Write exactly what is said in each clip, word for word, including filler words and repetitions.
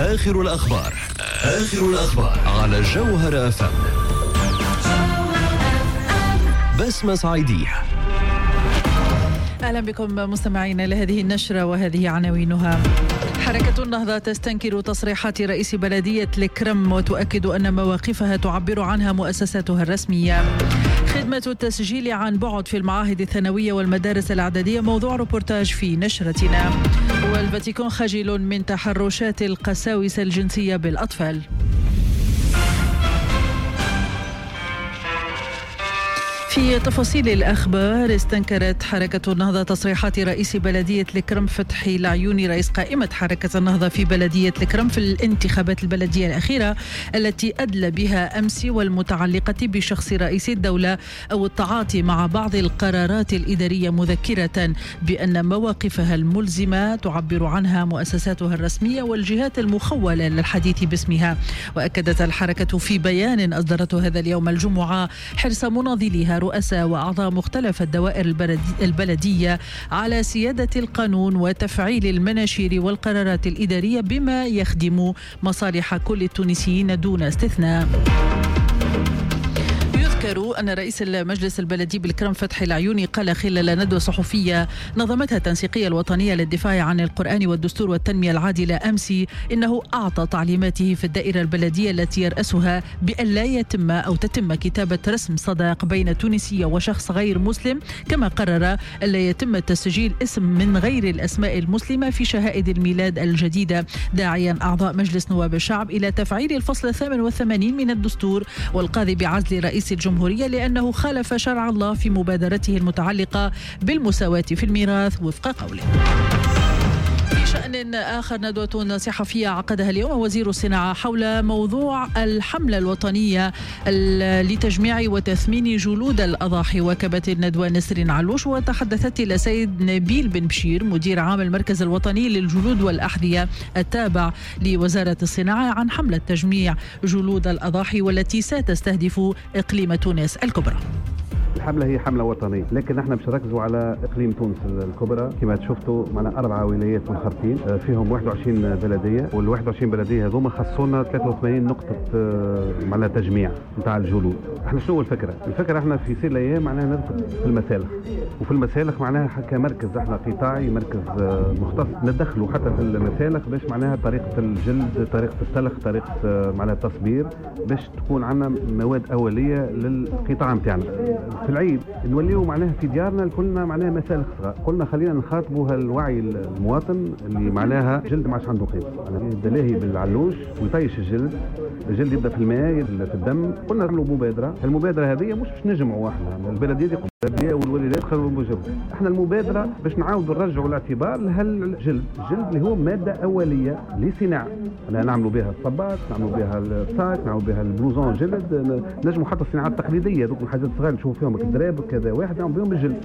آخر الأخبار آخر الأخبار على جوهر أف أم. بسمة صعيدية. أهلا بكم مستمعين لهذه النشرة وهذه عناوينها. حركة النهضة تستنكر تصريحات رئيس بلدية الكرم وتؤكد أن مواقفها تعبر عنها مؤسساتها الرسمية. خدمة التسجيل عن بعد في المعاهد الثانوية والمدارس الإعدادية موضوع روبورتاج في نشرتنا. والفاتيكان خجل من تحرشات القساوسة الجنسية بالأطفال. في تفاصيل الأخبار، استنكرت حركة النهضة تصريحات رئيس بلدية الكرم فتحي العيوني رئيس قائمة حركة النهضة في بلدية الكرم في الانتخابات البلدية الأخيرة التي أدلى بها أمس والمتعلقة بشخص رئيس الدولة أو التعاطي مع بعض القرارات الإدارية، مذكرة بأن مواقفها الملزمة تعبر عنها مؤسساتها الرسمية والجهات المخولة للحديث باسمها. وأكدت الحركة في بيان أصدرته هذا اليوم الجمعة حرص مناضليها رؤساء وأعضاء مختلف الدوائر البلدية على سيادة القانون وتفعيل المناشير والقرارات الإدارية بما يخدم مصالح كل التونسيين دون استثناء. يذكر أن رئيس المجلس البلدي بالكرم فتحي العيوني قال خلال ندوة صحفية نظمتها التنسيقية الوطنية للدفاع عن القرآن والدستور والتنمية العادلة أمس إنه أعطى تعليماته في الدائرة البلدية التي يرأسها بأن لا يتم أو تتم كتابة رسم صداق بين تونسية وشخص غير مسلم، كما قرر ألا يتم تسجيل اسم من غير الأسماء المسلمة في شهائد الميلاد الجديدة، داعيا أعضاء مجلس نواب الشعب إلى تفعيل الفصل الثامن والثمانين من الدستور والقاضي بعزل رئيس الجمهورية الجمهورية لأنه خالف شرع الله في مبادرته المتعلقة بالمساواة في الميراث وفق قوله. في شأن آخر، ندوة صحفية عقدها اليوم وزير الصناعة حول موضوع الحملة الوطنية لتجميع وتثمين جلود الأضاحي. وكبت الندوة نسرين علوش وتحدثت إلى سيد نبيل بن بشير مدير عام المركز الوطني للجلود والأحذية التابع لوزارة الصناعة عن حملة تجميع جلود الأضاحي والتي ستستهدف إقليم تونس الكبرى. الحملة هي حملة وطنية، لكن نحن باش نركزوا على إقليم تونس الكبرى. كما شفتوا معنا أربع ولايات منخرطين فيهم واحد وعشرين بلدية، وال واحد وعشرين بلدية هذوما خصونا ثلاثة وثمانين نقطة معنا تجميع نتاع الجلود. احنا شنو الفكرة؟ الفكرة احنا في سير الأيام معناها ندخل في المسالخ، وفي المسالخ معناها كمركز احنا قطاعي مركز مختص ندخلوا حتى في المسالخ باش معناها طريقة الجلد، طريقة السلخ، طريقة معناها التصبير، باش تكون عندنا مواد أولية للقطاع نتاعنا. في العيد نوليو معناها في ديارنا كلنا معناها مسالخ صغار، قلنا خلينا نخاطبوا هالوعي المواطن اللي معناها جلد ما عادش عنده قيمه، يبدا لاهي بالعلوش ويطيش الجلد، الجلد يبدا في الماء في الدم. قلنا نعملوا مبادره، المبادره هذه مش باش نجمعوا احنا البلديه دي البلديه والولايات خلوا المجرم، احنا المبادره باش نعاودوا نرجعوا الاعتبار لهالجلد، الجلد اللي هو ماده اوليه لصناعه، نعملوا بها الصباط، نعملوا بها الصاك، نعملوا بها البلوزون جلد، نجموا حتى الصناعات التقليديه ذوك الحاجات الصغيره نشوفوا فيهم الدراب كذا واحد نعمل بهم الجلد.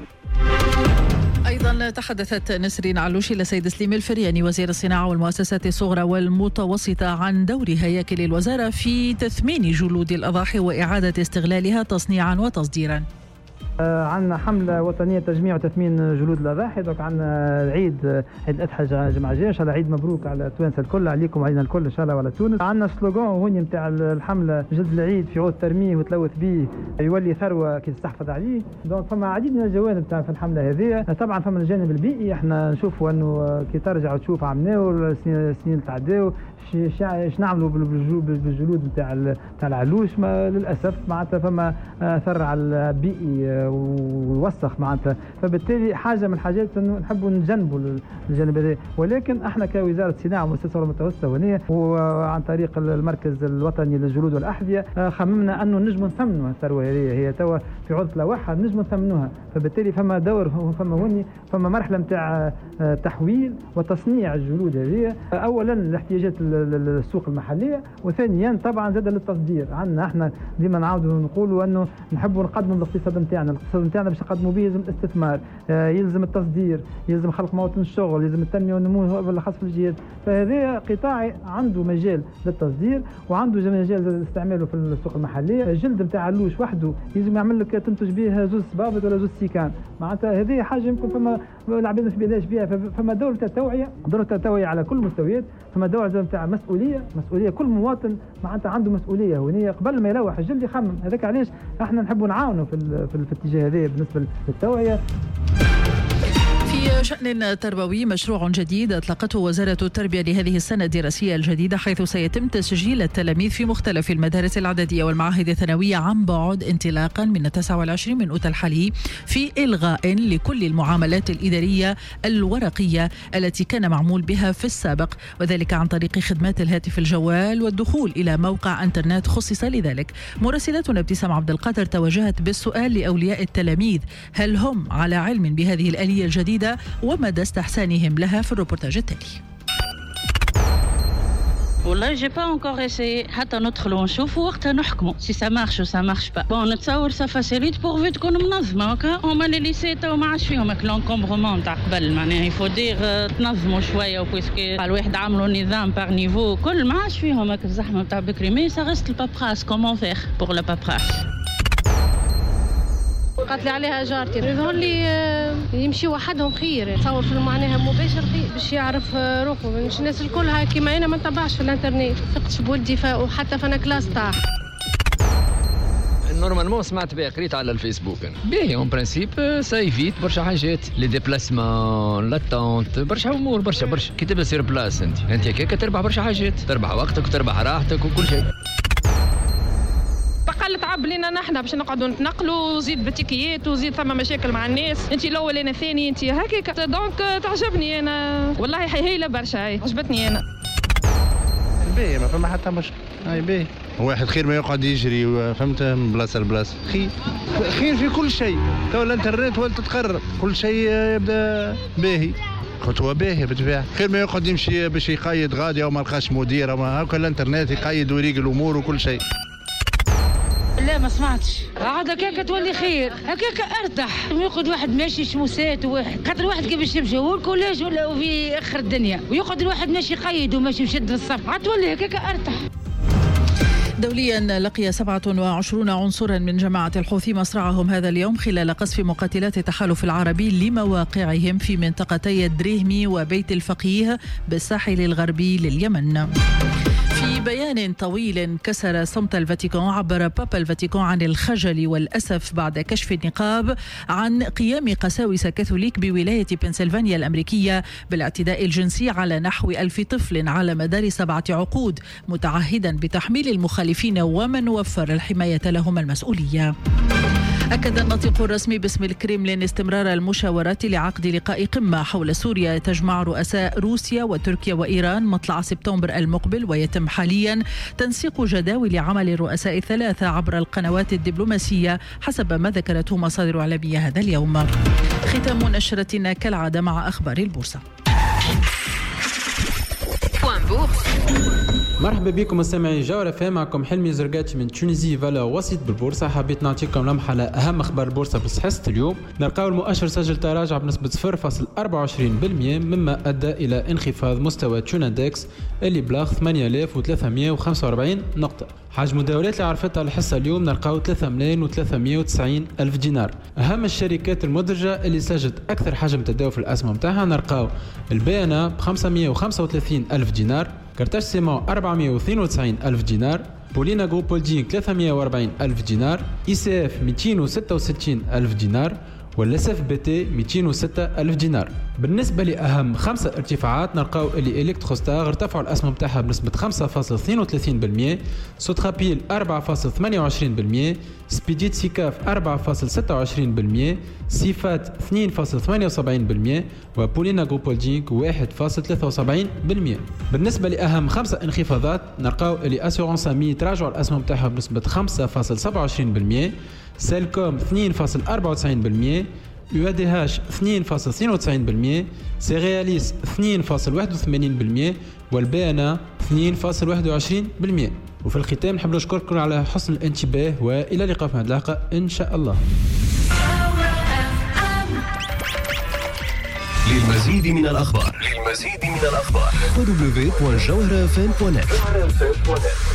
أيضا تحدثت نسرين علوشي لسيد سليم الفرياني وزير الصناعة والمؤسسات الصغرى والمتوسطة عن دور هياكل الوزارة في تثمين جلود الأضاحي وإعادة استغلالها تصنيعا وتصديرا. عندنا حملة وطنية تجميع وتثمين جلود الأضاحي، دوك عندنا العيد عيد الأضحى جمعة جاية، إن شاء الله عيد مبروك على تونس الكل، عليكم وعلينا الكل إن شاء الله وعلى تونس. عندنا سلوغان هوني نتاع الحملة جلد العيد في عود ترميه وتلوث به يولي ثروة كي تستحفظ عليه. دونك فما عديد من الجوانب تاع في الحملة هذه. طبعا فما الجانب البيئي، احنا نشوفوا انه كي ترجع وتشوف عملناه السنين اللي تعداو ايش نعملوا بالجلود نتاع نتاع العلوش، ما للاسف معناتها فما اثر على البيئي ووسخ معناتها، فبالتالي حاجه من الحاجات انه نحبوا نجنبوا الجانب هذا. ولكن احنا كوزاره صناعه ومؤسسه المتوسطه هنا وعن طريق المركز الوطني للجلود والاحذيه خممنا انه نجموا نثمنوا الثروه هذه، هي توا في عرض لوحه نجموا نثمنوها، فبالتالي فما دور فما هوني فما مرحله نتاع تحويل وتصنيع الجلود هذه، اولا الاحتياجات السوق المحليه، وثانيا طبعا زاد للتصدير. عندنا احنا ديما نعاودوا نقولوا انه نحبوا نقدموا الاقتصاد نتاعنا الاقتصاد نتاعنا باش نقدموا به يلزم الاستثمار، يلزم التصدير، يلزم خلق مواطن الشغل، يلزم التنميه والنمو بالاخص في الجهات. فهذا قطاع عنده مجال للتصدير وعنده مجال لاستعماله في السوق المحليه. الجلد نتاع اللوش وحده يلزم يعمل لك تنتج به زوز صبابط ولا زوز سيكان، معناتها هذه حاجه يمكن فما العباد ما في بالهاش بها. فما دور تاع التوعيه، دور تاع التوعيه على كل المستويات، فما دور تاع مسؤوليه، مسؤوليه كل مواطن معناتها عنده مسؤوليه هنا قبل ما يلوح الجلد يخمم. هذاك علاش احنا نحبوا نعاونوا في في الاتجاه هذا بالنسبه للتوعيه. في شأن تربوي، مشروع جديد أطلقته وزارة التربية لهذه السنة الدراسية الجديدة، حيث سيتم تسجيل التلاميذ في مختلف المدارس الإعدادية والمعاهد الثانوية عن بعد انطلاقا من التاسع والعشرين من أوت الحالي، في إلغاء لكل المعاملات الإدارية الورقية التي كان معمول بها في السابق، وذلك عن طريق خدمات الهاتف الجوال والدخول إلى موقع انترنت خصص لذلك. مراسلتنا ابتسام عبد القادر توجهت بالسؤال لأولياء التلاميذ، هل هم على علم بهذه الآلية الجديدة ومدى استحسانهم لها؟ في الروبورتاج التالي. والله جي با انكور اسيي حتى ندخلوا ونشوفوا وقتها نحكموا سي سا مارش و سا مارش با. بون نتصور سا فاسيليت بورفي تكون منظمه هكا. هما لي ليسي تو ما عادش فيهم هاك لونكومبرومون تاع قبل، معناها يفو دير تنظموا شويه وبويسكي قال واحد عملوا نظام باغ نيفو كل ما عادش فيهم هاك الزحمه تاع بكري. مي سا ريست البابراس كومون فيغ بور لا بابراس. قالت لي عليها جارتي يظهر لي يمشي وحدهم خير، تصور في معناها مباشر خير باش يعرف روحه. مش الناس الكل كيما انا ما نتبعش في الانترنت، ثقتش بولدي وحتى فانا كلاس تاع نورمالمون سمعت بها قريت على الفيسبوك باهي اون برانسيب سايفيت برشا حاجات، لي ديبلاسمون لاتونت برشا امور برشا برشا. كي تبدا سير بلاس انت انت هكاك تربح برشا حاجات، تربح وقتك وتربح راحتك وكل شيء. بقى تعب لينا نحن باش نقعدوا نتنقلوا وزيد بتيكيات وزيد ثم مشاكل مع الناس، انت الاول انا ثاني انت هكاك. دونك تعجبني انا والله، هايله برشا، هاي عجبتني انا. باهي ما فما حتى مشكل، هاي باهي. واحد خير ما يقعد يجري فهمت من بلاصه لبلاصه، خير خير في كل شيء. تو الانترنت ولا تتقرب كل شيء يبدا باهي، خطوه باهيه بالطبيعه. خير ما يقعد يمشي باش يقيد غادي او ما لقاش مدير او هكا. الانترنت يقيد ويريق الامور وكل شيء. لا ما سمعتش، عاد هكاك تولي خير، هكاك ارتاح. يقعد واحد ماشي شموسات وواحد خاطر واحد كيفاش يمشي هو الكولاج ولا في اخر الدنيا، ويقعد الواحد ماشي يقيد وماشي يشد في الصف، عاد تولي هكاك ارتاح. دوليا، لقي سبعة وعشرين عنصرا من جماعة الحوثي مصرعهم هذا اليوم خلال قصف مقاتلات التحالف العربي لمواقعهم في منطقتي الدريهمي وبيت الفقيه بالساحل الغربي لليمن. في بيان طويل كسر صمت الفاتيكان، عبر بابا الفاتيكان عن الخجل والأسف بعد كشف النقاب عن قيام قساوسة كاثوليك بولاية بنسلفانيا الأمريكية بالاعتداء الجنسي على نحو ألف طفل على مدار سبعة عقود، متعهدا بتحميل المخالفين ومن وفر الحماية لهم المسؤولية. أكد الناطق الرسمي باسم الكريملين استمرار المشاورات لعقد لقاء قمة حول سوريا تجمع رؤساء روسيا وتركيا وإيران مطلع سبتمبر المقبل، ويتم حاليا تنسيق جداول عمل الرؤساء الثلاثة عبر القنوات الدبلوماسية حسب ما ذكرته مصادر إعلامية هذا اليوم. ختام نشرتنا كالعادة مع أخبار البورصة. مرحبا بكم مستمعي جوهر اف ام، معكم حلمي زرقاتي من تونيزي فالا وسيط بالبورصه. حبيت نعطيكم لمحه على اهم اخبار البورصه في حصه اليوم. نلقاو المؤشر سجل تراجع بنسبه صفر فاصلة أربعة وعشرين بالمئة مما ادى الى انخفاض مستوى تشوناندكس اللي بلغ ثمانية آلاف وثلاثمئة وخمسة وأربعين نقطه. حجم المداولات اللي عرفتها الحصه اليوم نلقاو ثلاثة ملايين وثلاثمئة وتسعين الف دينار. اهم الشركات المدرجه اللي سجلت اكثر حجم تداول في الاسهم نتاعها نلقاو البي ان ا ب خمسمئة وخمسة وثلاثين الف دينار، كارتاج سيمون أربعمئة واثنين وتسعين الف دينار، بولينا جروب هولدينغ ثلاثمئة وأربعين الف دينار، اي سي اف مئتين وستة وستين الف دينار، والاس اف بي تي مئتين وستة الف دينار. بالنسبه لاهم خمسه ارتفاعات نلقاو اللي الكتروستار ارتفعوا الاسهم نتاعها بنسبه خمسة فاصلة اثنين وثلاثين بالمئة، سوترابيل أربعة فاصلة ثمانية وعشرين بالمئة، سبيديت سيكاف أربعة فاصلة ستة وعشرين بالمئة، سيفات اثنين فاصلة ثمانية وسبعين بالمئة، وبولينا جروب هولدينغ واحد فاصلة ثلاثة وسبعين بالمئة. بالنسبه لاهم خمسه انخفاضات نلقاو اللي اسيورونس امي تراجعوا الاسهم نتاعها بنسبه خمسة فاصلة سبعة وعشرين بالمئة، سيلكوم اثنين فاصلة أربعة وتسعين بالمئة، يو دي هاش اثنين فاصلة اثنين وتسعين بالمئة، سيرياليس اثنين فاصلة واحد وثمانين بالمئة، والبي ان ا اثنين فاصلة واحد وعشرين بالمئة. وفي الختام نحب نشكركم على حسن الانتباه، والى اللقاء في هذه الحلقه ان شاء الله. للمزيد من الأخبار للمزيد من الأخبار دبليو دبليو دبليو دوت جوهرة اف ام دوت نت